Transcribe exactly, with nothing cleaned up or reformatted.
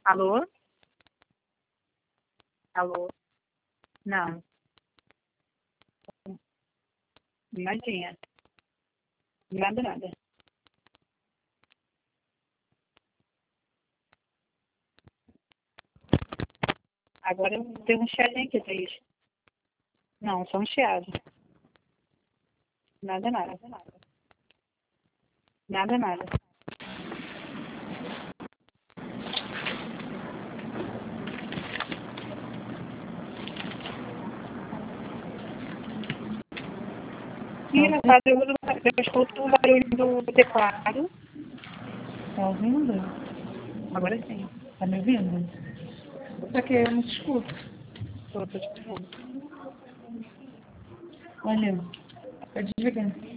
Alô? Alô? Não. Imagina. Nada, nada. Agora eu tenho um chiadinho aqui, Thaís. Não, só um chiado. Nada, nada. Nada, nada. Engraçado, eu, eu escuto o barulho do teclado. Tá ouvindo? Agora sim. Tá me ouvindo? Só que eu não te escuto. Tô, tô te escutando. Olha, tá desligando.